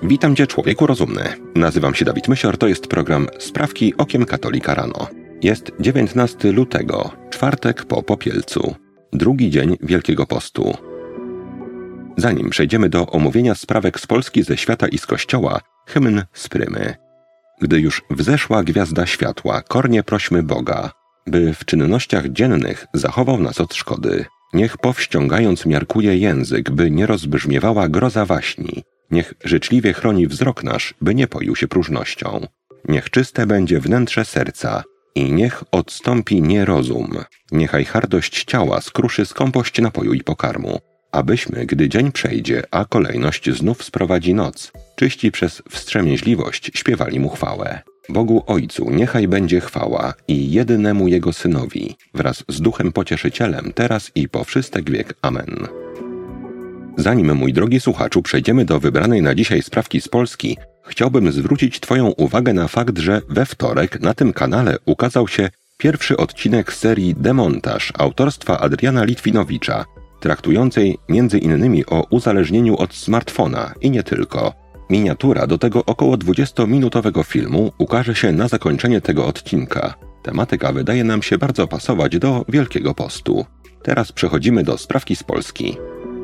Witam Cię, człowieku rozumny. Nazywam się Dawid Mysior, to jest program Sprawki okiem katolika rano. Jest 19 lutego, czwartek po Popielcu, drugi dzień Wielkiego Postu. Zanim przejdziemy do omówienia sprawek z Polski, ze świata i z Kościoła, hymn z Prymy. Gdy już wzeszła gwiazda światła, kornie prośmy Boga, by w czynnościach dziennych zachował nas od szkody. Niech powściągając miarkuje język, by nie rozbrzmiewała groza waśni. Niech życzliwie chroni wzrok nasz, by nie poił się próżnością. Niech czyste będzie wnętrze serca i niech odstąpi nierozum. Niechaj hardość ciała skruszy skąpość napoju i pokarmu. Abyśmy, gdy dzień przejdzie, a kolejność znów sprowadzi noc, czyści przez wstrzemięźliwość śpiewali mu chwałę. Bogu Ojcu niechaj będzie chwała i jedynemu Jego Synowi, wraz z Duchem Pocieszycielem, teraz i po wszystek wiek. Amen. Zanim, mój drogi słuchaczu, przejdziemy do wybranej na dzisiaj sprawki z Polski, chciałbym zwrócić Twoją uwagę na fakt, że we wtorek na tym kanale ukazał się pierwszy odcinek serii Demontaż autorstwa Adriana Litwinowicza, traktującej m.in. o uzależnieniu od smartfona i nie tylko. Miniatura do tego około 20-minutowego filmu ukaże się na zakończenie tego odcinka. Tematyka wydaje nam się bardzo pasować do Wielkiego Postu. Teraz przechodzimy do sprawki z Polski.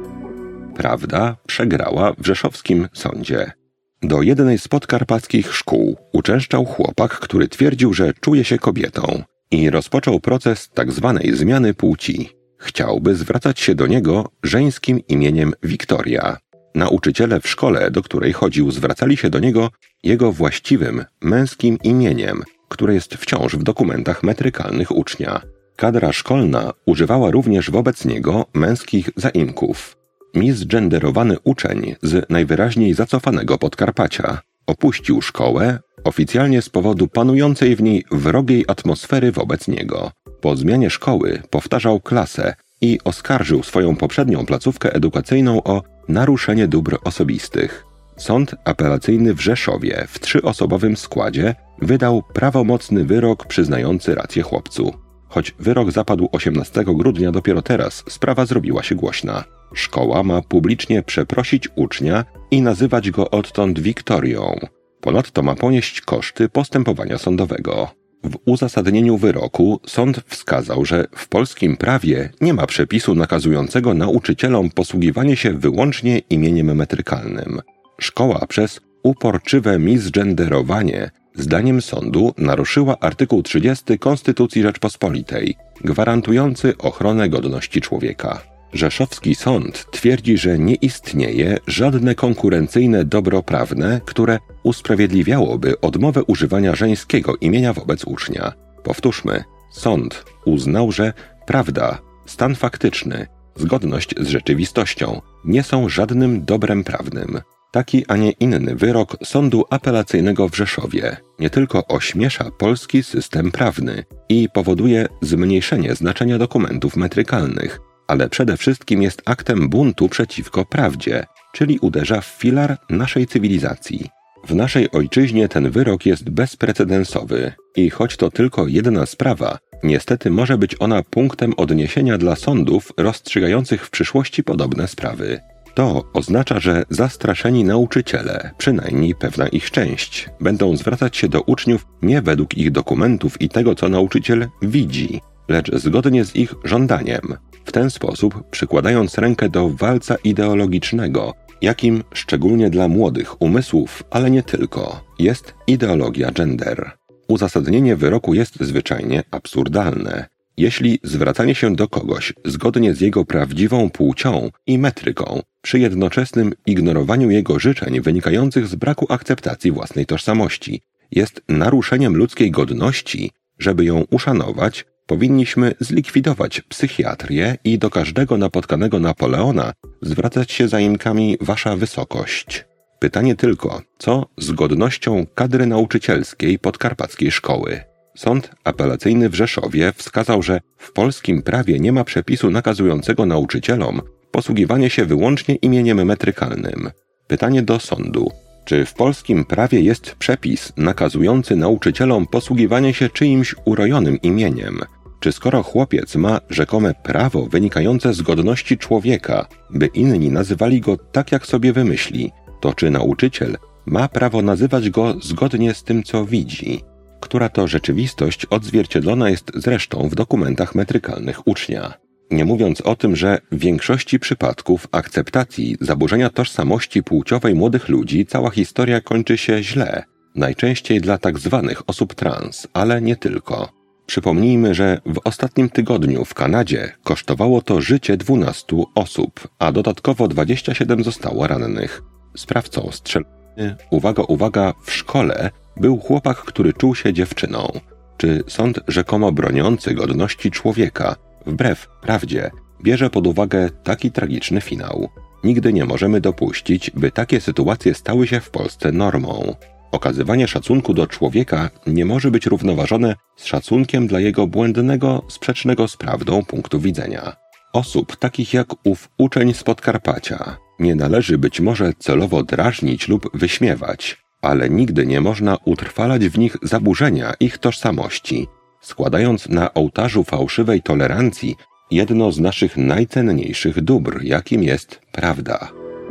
Prawda przegrała w rzeszowskim sądzie. Do jednej z podkarpackich szkół uczęszczał chłopak, który twierdził, że czuje się kobietą i rozpoczął proces tzw. zmiany płci. Chciałby zwracać się do niego żeńskim imieniem Wiktoria. Nauczyciele w szkole, do której chodził, zwracali się do niego jego właściwym, męskim imieniem, które jest wciąż w dokumentach metrykalnych ucznia. Kadra szkolna używała również wobec niego męskich zaimków. Misgenderowany uczeń z najwyraźniej zacofanego Podkarpacia opuścił szkołę oficjalnie z powodu panującej w niej wrogiej atmosfery wobec niego. Po zmianie szkoły powtarzał klasę i oskarżył swoją poprzednią placówkę edukacyjną o naruszenie dóbr osobistych. Sąd apelacyjny w Rzeszowie w 3-osobowym składzie wydał prawomocny wyrok przyznający rację chłopcu. Choć wyrok zapadł 18 grudnia, dopiero teraz sprawa zrobiła się głośna. Szkoła ma publicznie przeprosić ucznia i nazywać go odtąd Wiktorią. Ponadto ma ponieść koszty postępowania sądowego. W uzasadnieniu wyroku sąd wskazał, że w polskim prawie nie ma przepisu nakazującego nauczycielom posługiwanie się wyłącznie imieniem metrykalnym. Szkoła przez uporczywe misgenderowanie, zdaniem sądu, naruszyła artykuł 30 Konstytucji Rzeczpospolitej, gwarantujący ochronę godności człowieka. Rzeszowski sąd twierdzi, że nie istnieje żadne konkurencyjne dobro prawne, które usprawiedliwiałoby odmowę używania żeńskiego imienia wobec ucznia. Powtórzmy, sąd uznał, że prawda, stan faktyczny, zgodność z rzeczywistością nie są żadnym dobrem prawnym. Taki, a nie inny wyrok Sądu Apelacyjnego w Rzeszowie nie tylko ośmiesza polski system prawny i powoduje zmniejszenie znaczenia dokumentów metrykalnych, ale przede wszystkim jest aktem buntu przeciwko prawdzie, czyli uderza w filar naszej cywilizacji. W naszej ojczyźnie ten wyrok jest bezprecedensowy i choć to tylko jedna sprawa, niestety może być ona punktem odniesienia dla sądów rozstrzygających w przyszłości podobne sprawy. To oznacza, że zastraszeni nauczyciele, przynajmniej pewna ich część, będą zwracać się do uczniów nie według ich dokumentów i tego, co nauczyciel widzi, lecz zgodnie z ich żądaniem. W ten sposób przykładając rękę do walca ideologicznego, jakim szczególnie dla młodych umysłów, ale nie tylko, jest ideologia gender. Uzasadnienie wyroku jest zwyczajnie absurdalne. Jeśli zwracanie się do kogoś zgodnie z jego prawdziwą płcią i metryką, przy jednoczesnym ignorowaniu jego życzeń wynikających z braku akceptacji własnej tożsamości, jest naruszeniem ludzkiej godności, żeby ją uszanować, powinniśmy zlikwidować psychiatrię i do każdego napotkanego Napoleona zwracać się zaimkami Wasza Wysokość. Pytanie tylko, co z godnością kadry nauczycielskiej podkarpackiej szkoły? Sąd apelacyjny w Rzeszowie wskazał, że w polskim prawie nie ma przepisu nakazującego nauczycielom posługiwanie się wyłącznie imieniem metrykalnym. Pytanie do sądu. Czy w polskim prawie jest przepis nakazujący nauczycielom posługiwanie się czyimś urojonym imieniem? Czy skoro chłopiec ma rzekome prawo wynikające z godności człowieka, by inni nazywali go tak, jak sobie wymyśli, to czy nauczyciel ma prawo nazywać go zgodnie z tym, co widzi, która to rzeczywistość odzwierciedlona jest zresztą w dokumentach metrykalnych ucznia. Nie mówiąc o tym, że w większości przypadków akceptacji zaburzenia tożsamości płciowej młodych ludzi cała historia kończy się źle, najczęściej dla tak zwanych osób trans, ale nie tylko. Przypomnijmy, że w ostatnim tygodniu w Kanadzie kosztowało to życie 12 osób, a dodatkowo 27 zostało rannych. Sprawcą strzeliny, uwaga, w szkole był chłopak, który czuł się dziewczyną. Czy sąd rzekomo broniący godności człowieka, wbrew prawdzie, bierze pod uwagę taki tragiczny finał? Nigdy nie możemy dopuścić, by takie sytuacje stały się w Polsce normą. Okazywanie szacunku do człowieka nie może być równoważone z szacunkiem dla jego błędnego, sprzecznego z prawdą punktu widzenia. Osób takich jak ów uczeń z Podkarpacia nie należy być może celowo drażnić lub wyśmiewać, ale nigdy nie można utrwalać w nich zaburzenia ich tożsamości, składając na ołtarzu fałszywej tolerancji jedno z naszych najcenniejszych dóbr, jakim jest prawda.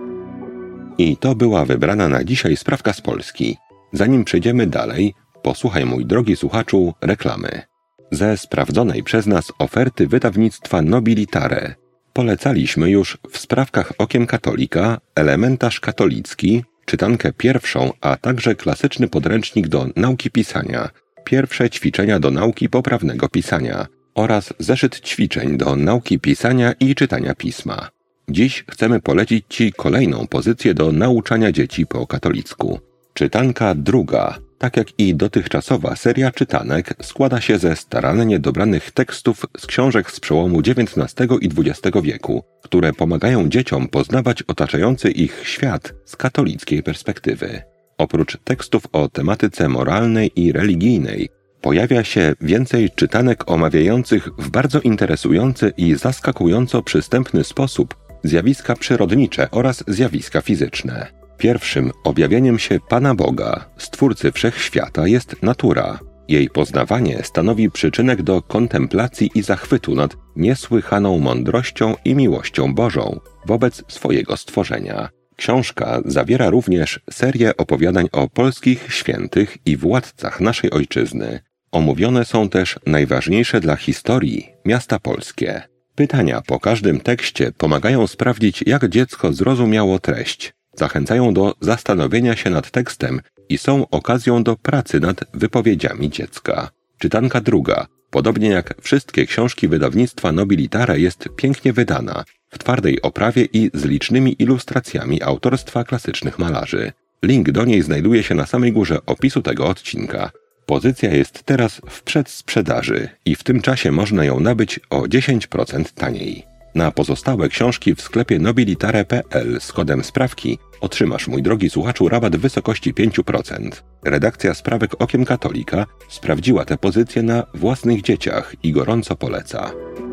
I to była wybrana na dzisiaj sprawka z Polski. Zanim przejdziemy dalej, posłuchaj, mój drogi słuchaczu, reklamy. Ze sprawdzonej przez nas oferty wydawnictwa Nobilitare polecaliśmy już w sprawkach Okiem Katolika elementarz katolicki, czytankę pierwszą, a także klasyczny podręcznik do nauki pisania, pierwsze ćwiczenia do nauki poprawnego pisania oraz zeszyt ćwiczeń do nauki pisania i czytania pisma. Dziś chcemy polecić Ci kolejną pozycję do nauczania dzieci po katolicku. Czytanka druga, tak jak i dotychczasowa seria czytanek, składa się ze starannie dobranych tekstów z książek z przełomu XIX i XX wieku, które pomagają dzieciom poznawać otaczający ich świat z katolickiej perspektywy. Oprócz tekstów o tematyce moralnej i religijnej, pojawia się więcej czytanek omawiających w bardzo interesujący i zaskakująco przystępny sposób zjawiska przyrodnicze oraz zjawiska fizyczne. Pierwszym objawieniem się Pana Boga, Stwórcy Wszechświata, jest natura. Jej poznawanie stanowi przyczynek do kontemplacji i zachwytu nad niesłychaną mądrością i miłością Bożą wobec swojego stworzenia. Książka zawiera również serię opowiadań o polskich świętych i władcach naszej ojczyzny. Omówione są też najważniejsze dla historii miasta polskie. Pytania po każdym tekście pomagają sprawdzić, jak dziecko zrozumiało treść. Zachęcają do zastanowienia się nad tekstem i są okazją do pracy nad wypowiedziami dziecka. Czytanka druga, podobnie jak wszystkie książki wydawnictwa Nobilitare, jest pięknie wydana, w twardej oprawie i z licznymi ilustracjami autorstwa klasycznych malarzy. Link do niej znajduje się na samej górze opisu tego odcinka. Pozycja jest teraz w przedsprzedaży i w tym czasie można ją nabyć o 10% taniej. Na pozostałe książki w sklepie nobilitare.pl z kodem sprawki otrzymasz, mój drogi słuchaczu, rabat w wysokości 5%. Redakcja Sprawek Okiem Katolika sprawdziła tę pozycję na własnych dzieciach i gorąco poleca.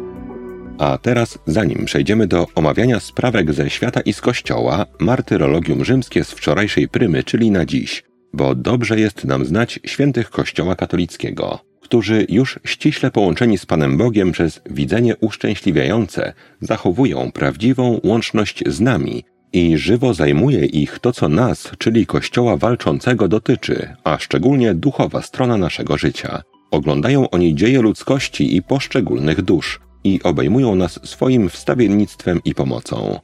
A teraz, zanim przejdziemy do omawiania sprawek ze świata i z Kościoła, martyrologium rzymskie z wczorajszej prymy, czyli na dziś, bo dobrze jest nam znać świętych Kościoła katolickiego, którzy już ściśle połączeni z Panem Bogiem przez widzenie uszczęśliwiające zachowują prawdziwą łączność z nami i żywo zajmuje ich to, co nas, czyli Kościoła walczącego, dotyczy, a szczególnie duchowa strona naszego życia. Oglądają oni dzieje ludzkości i poszczególnych dusz i obejmują nas swoim wstawiennictwem i pomocą.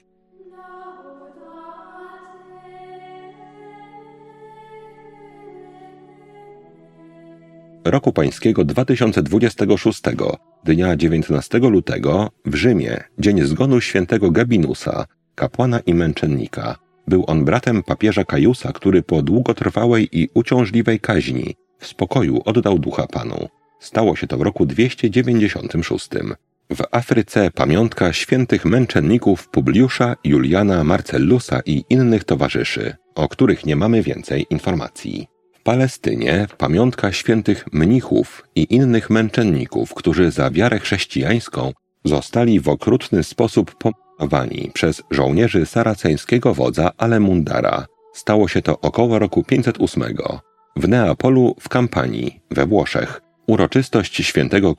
Roku pańskiego 2026, dnia 19 lutego, w Rzymie, dzień zgonu świętego Gabinusa, kapłana i męczennika. Był on bratem papieża Kajusa, który po długotrwałej i uciążliwej kaźni w spokoju oddał ducha Panu. Stało się to w roku 296. W Afryce pamiątka świętych męczenników Publiusza, Juliana, Marcellusa i innych towarzyszy, o których nie mamy więcej informacji. W Palestynie pamiątka świętych mnichów i innych męczenników, którzy za wiarę chrześcijańską zostali w okrutny sposób pomordowani przez żołnierzy saraceńskiego wodza Alemundara. Stało się to około roku 508. W Neapolu w Kampanii, we Włoszech, uroczystość świętego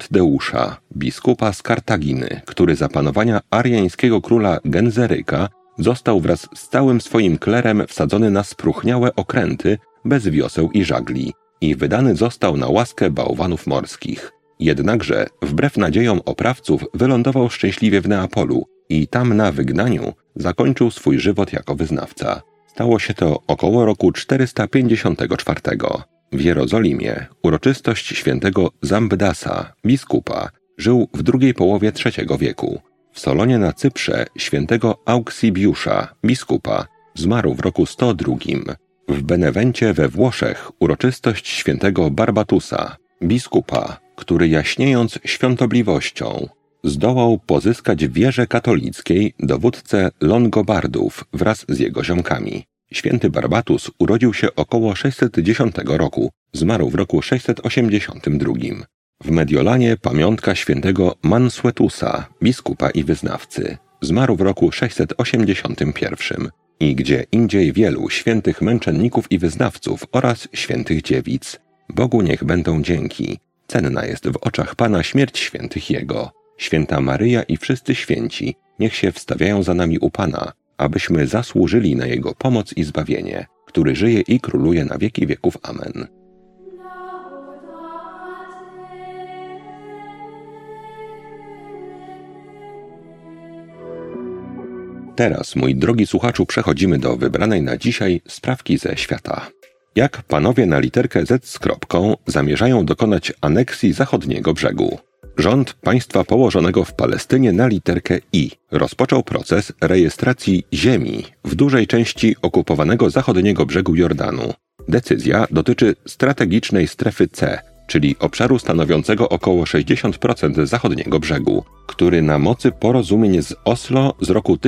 Klodwuldeusza, biskupa z Kartaginy, który za panowania ariańskiego króla Genzeryka został wraz z całym swoim klerem wsadzony na spróchniałe okręty bez wioseł i żagli i wydany został na łaskę bałwanów morskich. Jednakże, wbrew nadziejom oprawców, wylądował szczęśliwie w Neapolu i tam na wygnaniu zakończył swój żywot jako wyznawca. Stało się to około roku 454. W Jerozolimie uroczystość świętego Zambdasa, biskupa, żył w drugiej połowie III wieku. W Solonie na Cyprze świętego Auksibiusza, biskupa, zmarł w roku 102. W Benewencie we Włoszech uroczystość świętego Barbatusa, biskupa, który jaśniejąc świątobliwością zdołał pozyskać w wierze katolickiej dowódcę Longobardów wraz z jego ziomkami. Święty Barbatus urodził się około 610 roku, zmarł w roku 682. W Mediolanie pamiątka świętego Mansuetusa, biskupa i wyznawcy, zmarł w roku 681. I gdzie indziej wielu świętych męczenników i wyznawców oraz świętych dziewic. Bogu niech będą dzięki. Cenna jest w oczach Pana śmierć świętych Jego. Święta Maryja i wszyscy święci niech się wstawiają za nami u Pana, abyśmy zasłużyli na Jego pomoc i zbawienie, który żyje i króluje na wieki wieków. Amen. Teraz, mój drogi słuchaczu, przechodzimy do wybranej na dzisiaj sprawki ze świata. Jak panowie na literkę Z z kropką zamierzają dokonać aneksji zachodniego brzegu? Rząd państwa położonego w Palestynie na literkę I rozpoczął proces rejestracji ziemi w dużej części okupowanego zachodniego brzegu Jordanu. Decyzja dotyczy strategicznej strefy C, czyli obszaru stanowiącego około 60% zachodniego brzegu, który na mocy porozumień z Oslo z roku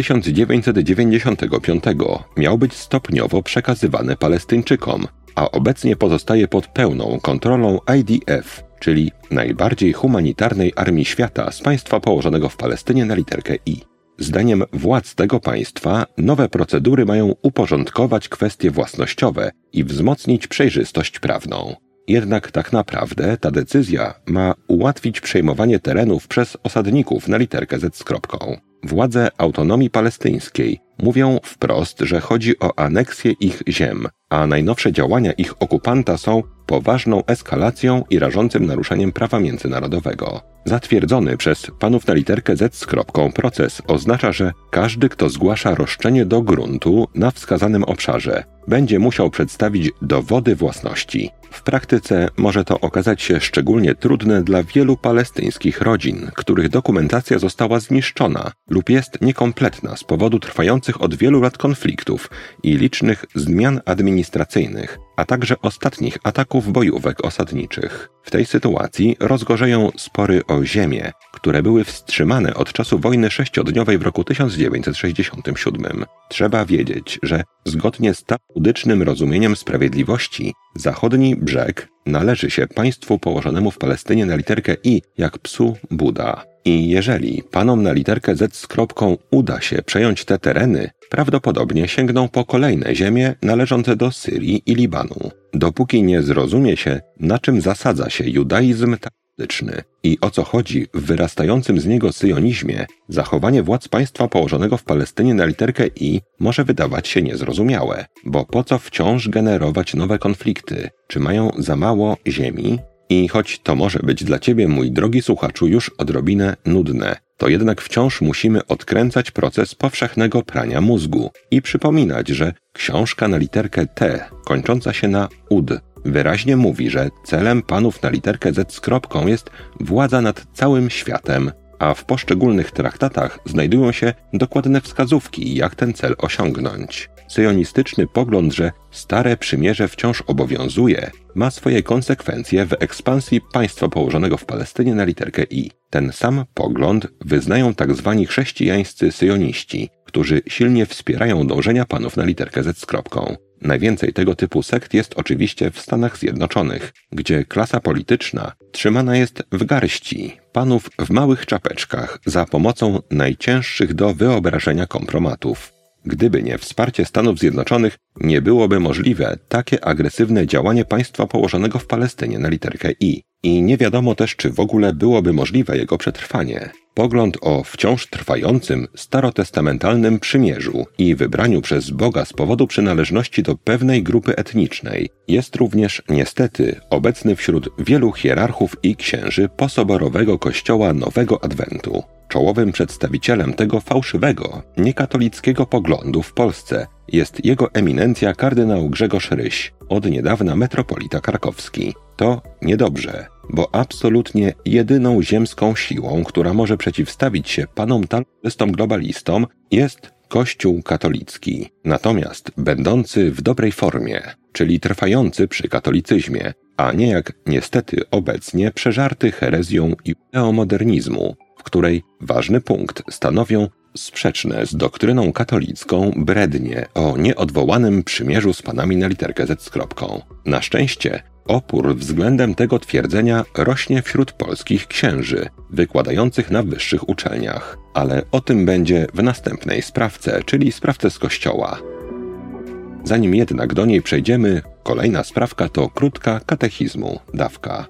1995 miał być stopniowo przekazywany Palestyńczykom, a obecnie pozostaje pod pełną kontrolą IDF, czyli najbardziej humanitarnej armii świata z państwa położonego w Palestynie na literkę I. Zdaniem władz tego państwa nowe procedury mają uporządkować kwestie własnościowe i wzmocnić przejrzystość prawną. Jednak tak naprawdę ta decyzja ma ułatwić przejmowanie terenów przez osadników na literkę Z z kropką. Władze autonomii palestyńskiej mówią wprost, że chodzi o aneksję ich ziem, a najnowsze działania ich okupanta są poważną eskalacją i rażącym naruszeniem prawa międzynarodowego. Zatwierdzony przez panów na literkę Z z kropką proces oznacza, że każdy, kto zgłasza roszczenie do gruntu na wskazanym obszarze, będzie musiał przedstawić dowody własności. W praktyce może to okazać się szczególnie trudne dla wielu palestyńskich rodzin, których dokumentacja została zniszczona lub jest niekompletna z powodu trwających od wielu lat konfliktów i licznych zmian administracyjnych, a także ostatnich ataków bojówek osadniczych. W tej sytuacji rozgorzeją spory o ziemię, które były wstrzymane od czasu wojny sześciodniowej w roku 1967. Trzeba wiedzieć, że zgodnie z talmudycznym rozumieniem sprawiedliwości, zachodni brzeg należy się państwu położonemu w Palestynie na literkę I jak psu Buda. I jeżeli panom na literkę Z z kropką uda się przejąć te tereny, prawdopodobnie sięgną po kolejne ziemie należące do Syrii i Libanu. Dopóki nie zrozumie się, na czym zasadza się judaizm talmudyczny i o co chodzi w wyrastającym z niego syjonizmie, zachowanie władz państwa położonego w Palestynie na literkę I może wydawać się niezrozumiałe, bo po co wciąż generować nowe konflikty? Czy mają za mało ziemi? I choć to może być dla Ciebie, mój drogi słuchaczu, już odrobinę nudne, to jednak wciąż musimy odkręcać proces powszechnego prania mózgu i przypominać, że książka na literkę T, kończąca się na ud, wyraźnie mówi, że celem panów na literkę Z z kropką jest władza nad całym światem, a w poszczególnych traktatach znajdują się dokładne wskazówki, jak ten cel osiągnąć. Syjonistyczny pogląd, że stare przymierze wciąż obowiązuje, ma swoje konsekwencje w ekspansji państwa położonego w Palestynie na literkę I. Ten sam pogląd wyznają tzw. chrześcijańscy syjoniści, którzy silnie wspierają dążenia panów na literkę Z z kropką. Najwięcej tego typu sekt jest oczywiście w Stanach Zjednoczonych, gdzie klasa polityczna trzymana jest w garści panów w małych czapeczkach za pomocą najcięższych do wyobrażenia kompromatów. Gdyby nie wsparcie Stanów Zjednoczonych, nie byłoby możliwe takie agresywne działanie państwa położonego w Palestynie na literkę I. I nie wiadomo też, czy w ogóle byłoby możliwe jego przetrwanie. Pogląd o wciąż trwającym starotestamentalnym przymierzu i wybraniu przez Boga z powodu przynależności do pewnej grupy etnicznej jest również niestety obecny wśród wielu hierarchów i księży posoborowego Kościoła Nowego Adwentu. Czołowym przedstawicielem tego fałszywego, niekatolickiego poglądu w Polsce jest jego eminencja kardynał Grzegorz Ryś, od niedawna metropolita krakowski. To niedobrze, bo absolutnie jedyną ziemską siłą, która może przeciwstawić się panom talmudystom globalistom, jest Kościół katolicki. Natomiast będący w dobrej formie, czyli trwający przy katolicyzmie, a nie jak niestety obecnie przeżarty herezją i neomodernizmu, w której ważny punkt stanowią sprzeczne z doktryną katolicką brednie o nieodwołanym przymierzu z panami na literkę Z z kropką. Na szczęście opór względem tego twierdzenia rośnie wśród polskich księży, wykładających na wyższych uczelniach. Ale o tym będzie w następnej sprawce, czyli sprawce z Kościoła. Zanim jednak do niej przejdziemy, kolejna sprawka to krótka katechizmu, dawka.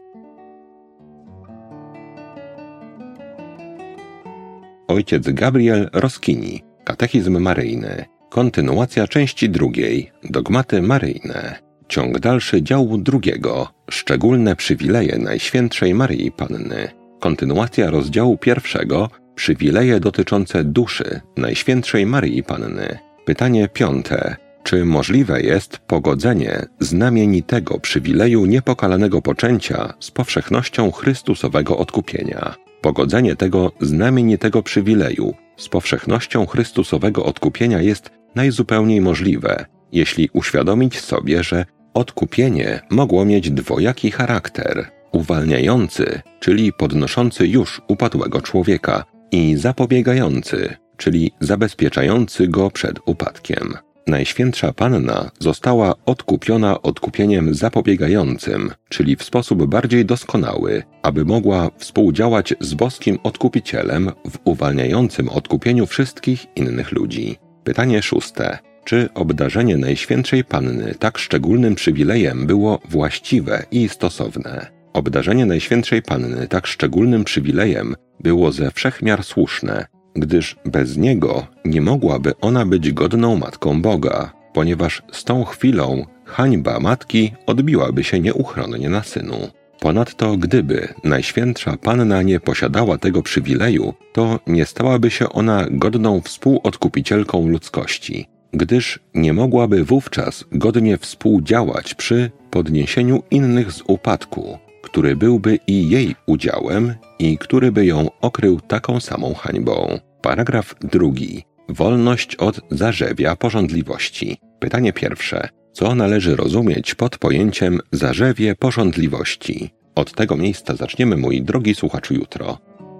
Ojciec Gabriel Roskini, Katechizm Maryjny, kontynuacja części 2, Dogmaty Maryjne, ciąg dalszy działu 2, Szczególne przywileje Najświętszej Maryi Panny, kontynuacja rozdziału 1, Przywileje dotyczące duszy Najświętszej Maryi Panny. Pytanie 5. Czy możliwe jest pogodzenie znamienitego przywileju niepokalanego poczęcia z powszechnością Chrystusowego odkupienia? Pogodzenie tego znamienitego przywileju z powszechnością Chrystusowego odkupienia jest najzupełniej możliwe, jeśli uświadomić sobie, że odkupienie mogło mieć dwojaki charakter: uwalniający, czyli podnoszący już upadłego człowieka, i zapobiegający, czyli zabezpieczający go przed upadkiem. Najświętsza Panna została odkupiona odkupieniem zapobiegającym, czyli w sposób bardziej doskonały, aby mogła współdziałać z boskim odkupicielem w uwalniającym odkupieniu wszystkich innych ludzi. Pytanie 6. Czy obdarzenie Najświętszej Panny tak szczególnym przywilejem było właściwe i stosowne? Obdarzenie Najświętszej Panny tak szczególnym przywilejem było ze wszechmiar słuszne, gdyż bez niego nie mogłaby ona być godną matką Boga, ponieważ z tą chwilą hańba matki odbiłaby się nieuchronnie na synu. Ponadto gdyby Najświętsza Panna nie posiadała tego przywileju, to nie stałaby się ona godną współodkupicielką ludzkości, gdyż nie mogłaby wówczas godnie współdziałać przy podniesieniu innych z upadku, który byłby i jej udziałem i który by ją okrył taką samą hańbą. Paragraf 2. Wolność od zarzewia pożądliwości. Pytanie 1. Co należy rozumieć pod pojęciem zarzewie pożądliwości? Od tego miejsca zaczniemy, mój drogi słuchaczu, jutro.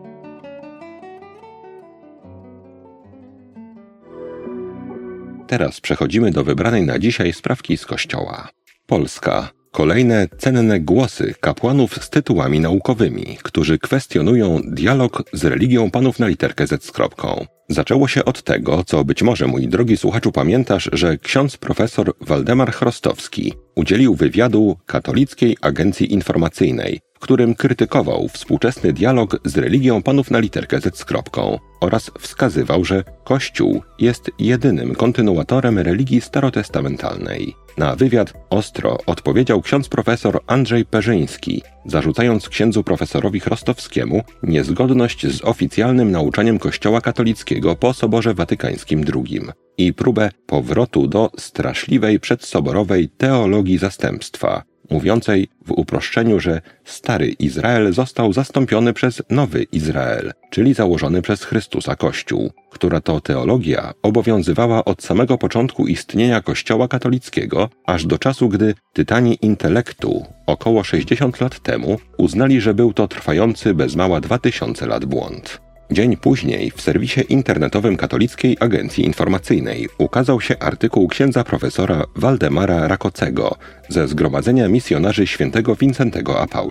Teraz przechodzimy do wybranej na dzisiaj sprawki z Kościoła. Polska. Kolejne cenne głosy kapłanów z tytułami naukowymi, którzy kwestionują dialog z religią panów na literkę Z z kropką. Zaczęło się od tego, co być może, mój drogi słuchaczu, pamiętasz, że ksiądz profesor Waldemar Chrostowski udzielił wywiadu Katolickiej Agencji Informacyjnej, w którym krytykował współczesny dialog z religią panów na literkę Z z kropką oraz wskazywał, że Kościół jest jedynym kontynuatorem religii starotestamentalnej. Na wywiad ostro odpowiedział ksiądz profesor Andrzej Perzyński, zarzucając księdzu profesorowi Chrostowskiemu niezgodność z oficjalnym nauczaniem Kościoła katolickiego po Soborze Watykańskim II i próbę powrotu do straszliwej przedsoborowej teologii zastępstwa, mówiącej w uproszczeniu, że stary Izrael został zastąpiony przez nowy Izrael, czyli założony przez Chrystusa Kościół, która to teologia obowiązywała od samego początku istnienia Kościoła katolickiego, aż do czasu, gdy tytani intelektu około 60 lat temu uznali, że był to trwający bez mała 2000 lat błąd. Dzień później w serwisie internetowym Katolickiej Agencji Informacyjnej ukazał się artykuł księdza profesora Waldemara Rakocego ze Zgromadzenia Misjonarzy Świętego Wincentego a Paulo.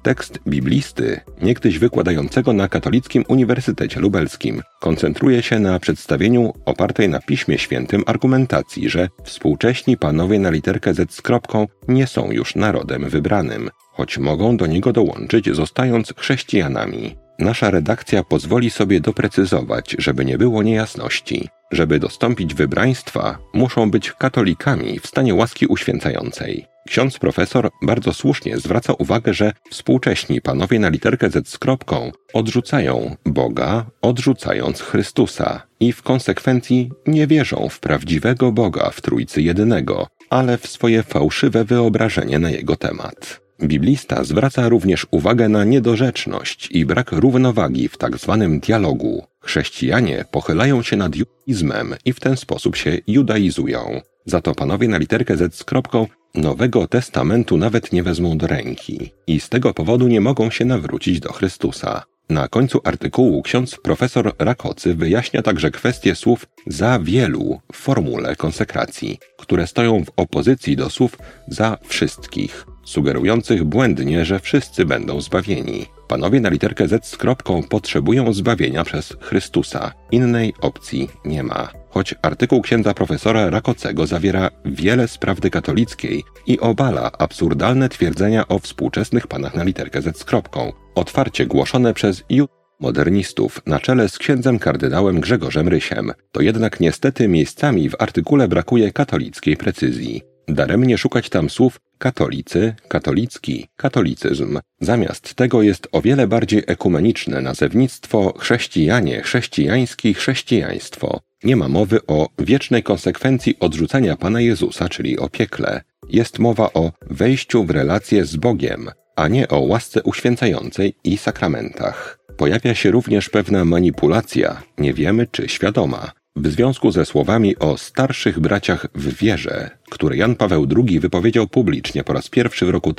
Tekst biblisty, niegdyś wykładającego na Katolickim Uniwersytecie Lubelskim, koncentruje się na przedstawieniu opartej na Piśmie Świętym argumentacji, że współcześni panowie na literkę Z z kropką nie są już narodem wybranym, choć mogą do niego dołączyć, zostając chrześcijanami. Nasza redakcja pozwoli sobie doprecyzować, żeby nie było niejasności. Żeby dostąpić wybraństwa, muszą być katolikami w stanie łaski uświęcającej. Ksiądz profesor bardzo słusznie zwraca uwagę, że współcześni panowie na literkę Z z kropką odrzucają Boga, odrzucając Chrystusa i w konsekwencji nie wierzą w prawdziwego Boga w Trójcy Jedynego, ale w swoje fałszywe wyobrażenie na jego temat. Biblista zwraca również uwagę na niedorzeczność i brak równowagi w tzw. dialogu. Chrześcijanie pochylają się nad judaizmem i w ten sposób się judaizują. Za to panowie na literkę Z z kropką Nowego Testamentu nawet nie wezmą do ręki i z tego powodu nie mogą się nawrócić do Chrystusa. Na końcu artykułu ksiądz profesor Rakocy wyjaśnia także kwestię słów za wielu w formule konsekracji, które stoją w opozycji do słów za wszystkich, sugerujących błędnie, że wszyscy będą zbawieni. Panowie na literkę Z z kropką potrzebują zbawienia przez Chrystusa. Innej opcji nie ma. Choć artykuł księdza profesora Rakocego zawiera wiele z prawdy katolickiej i obala absurdalne twierdzenia o współczesnych panach na literkę Z z kropką, otwarcie głoszone przez modernistów na czele z księdzem kardynałem Grzegorzem Rysiem, to jednak niestety miejscami w artykule brakuje katolickiej precyzji. Daremnie szukać tam słów katolicy, katolicki, katolicyzm. Zamiast tego jest o wiele bardziej ekumeniczne nazewnictwo chrześcijanie, chrześcijański, chrześcijaństwo. Nie ma mowy o wiecznej konsekwencji odrzucania Pana Jezusa, czyli o piekle. Jest mowa o wejściu w relację z Bogiem, a nie o łasce uświęcającej i sakramentach. Pojawia się również pewna manipulacja, nie wiemy czy świadoma, w związku ze słowami o starszych braciach w wierze, które Jan Paweł II wypowiedział publicznie po raz pierwszy w roku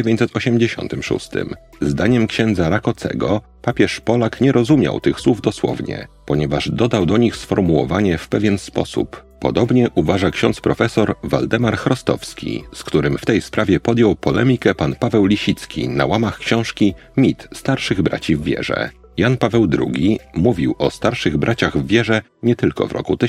1986. Zdaniem księdza Rakocego papież Polak nie rozumiał tych słów dosłownie, ponieważ dodał do nich sformułowanie w pewien sposób. Podobnie uważa ksiądz profesor Waldemar Chrostowski, z którym w tej sprawie podjął polemikę pan Paweł Lisicki na łamach książki Mit starszych braci w wierze. Jan Paweł II mówił o starszych braciach w wierze nie tylko w roku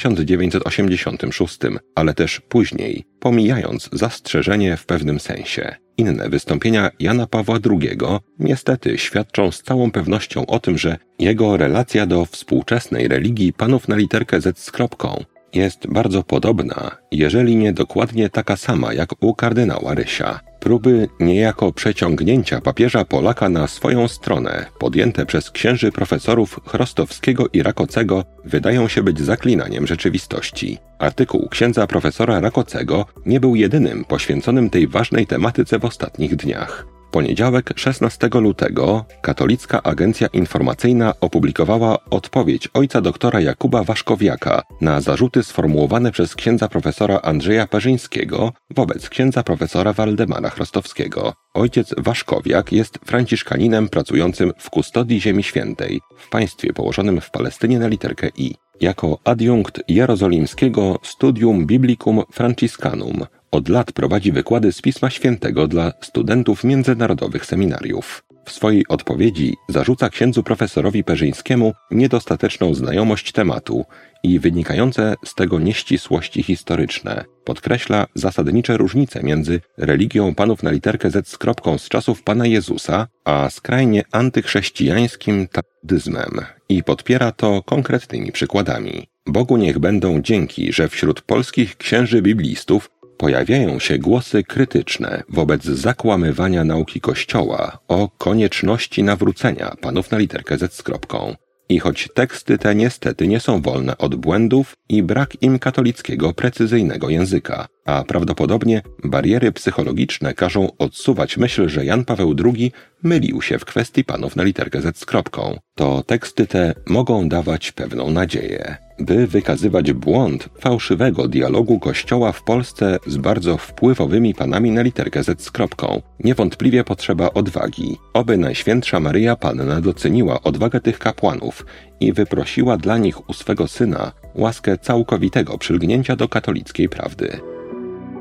1986, ale też później, pomijając zastrzeżenie w pewnym sensie. Inne wystąpienia Jana Pawła II niestety świadczą z całą pewnością o tym, że jego relacja do współczesnej religii panów na literkę Z z kropką jest bardzo podobna, jeżeli nie dokładnie taka sama jak u kardynała Rysia. Próby niejako przeciągnięcia papieża Polaka na swoją stronę, podjęte przez księży profesorów Chrostowskiego i Rakocego, wydają się być zaklinaniem rzeczywistości. Artykuł księdza profesora Rakocego nie był jedynym poświęconym tej ważnej tematyce w ostatnich dniach. W poniedziałek 16 lutego Katolicka Agencja Informacyjna opublikowała odpowiedź ojca doktora Jakuba Waszkowiaka na zarzuty sformułowane przez księdza profesora Andrzeja Perzyńskiego wobec księdza profesora Waldemara Chrostowskiego. Ojciec Waszkowiak jest franciszkaninem pracującym w kustodii Ziemi Świętej w państwie położonym w Palestynie na literkę I. Jako adiunkt jerozolimskiego Studium Biblicum Franciscanum od lat prowadzi wykłady z Pisma Świętego dla studentów międzynarodowych seminariów. W swojej odpowiedzi zarzuca księdzu profesorowi Perzyńskiemu niedostateczną znajomość tematu i wynikające z tego nieścisłości historyczne. Podkreśla zasadnicze różnice między religią panów na literkę Z z kropką z czasów Pana Jezusa, a skrajnie antychrześcijańskim talmudyzmem i podpiera to konkretnymi przykładami. Bogu niech będą dzięki, że wśród polskich księży biblistów pojawiają się głosy krytyczne wobec zakłamywania nauki Kościoła o konieczności nawrócenia panów na literkę Z z kropką. I choć teksty te niestety nie są wolne od błędów i brak im katolickiego precyzyjnego języka, a prawdopodobnie bariery psychologiczne każą odsuwać myśl, że Jan Paweł II mylił się w kwestii panów na literkę Z z kropką, to teksty te mogą dawać pewną nadzieję. By wykazywać błąd fałszywego dialogu Kościoła w Polsce z bardzo wpływowymi panami na literkę Z z kropką, niewątpliwie potrzeba odwagi. Oby Najświętsza Maryja Panna doceniła odwagę tych kapłanów i wyprosiła dla nich u swego Syna łaskę całkowitego przylgnięcia do katolickiej prawdy.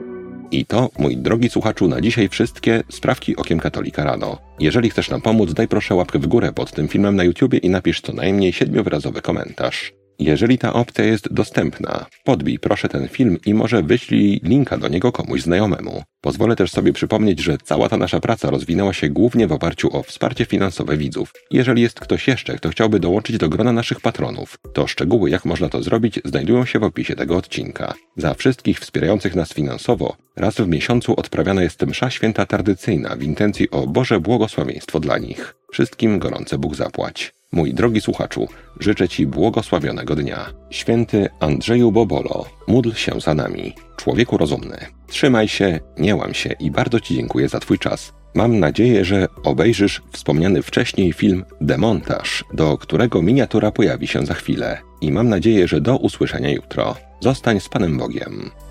I to, mój drogi słuchaczu, na dzisiaj wszystkie sprawki okiem katolika rano. Jeżeli chcesz nam pomóc, daj proszę łapkę w górę pod tym filmem na YouTubie i napisz co najmniej 7-wyrazowy komentarz. Jeżeli ta opcja jest dostępna, podbij proszę ten film i może wyślij linka do niego komuś znajomemu. Pozwolę też sobie przypomnieć, że cała ta nasza praca rozwinęła się głównie w oparciu o wsparcie finansowe widzów. Jeżeli jest ktoś jeszcze, kto chciałby dołączyć do grona naszych patronów, to szczegóły, jak można to zrobić, znajdują się w opisie tego odcinka. Za wszystkich wspierających nas finansowo, raz w miesiącu odprawiana jest msza święta tradycyjna w intencji o Boże błogosławieństwo dla nich. Wszystkim gorące Bóg zapłać. Mój drogi słuchaczu, życzę Ci błogosławionego dnia. Święty Andrzeju Bobolo, módl się za nami. Człowieku rozumny. Trzymaj się, nie łam się i bardzo Ci dziękuję za Twój czas. Mam nadzieję, że obejrzysz wspomniany wcześniej film Demontaż, do którego miniatura pojawi się za chwilę. I mam nadzieję, że do usłyszenia jutro. Zostań z Panem Bogiem.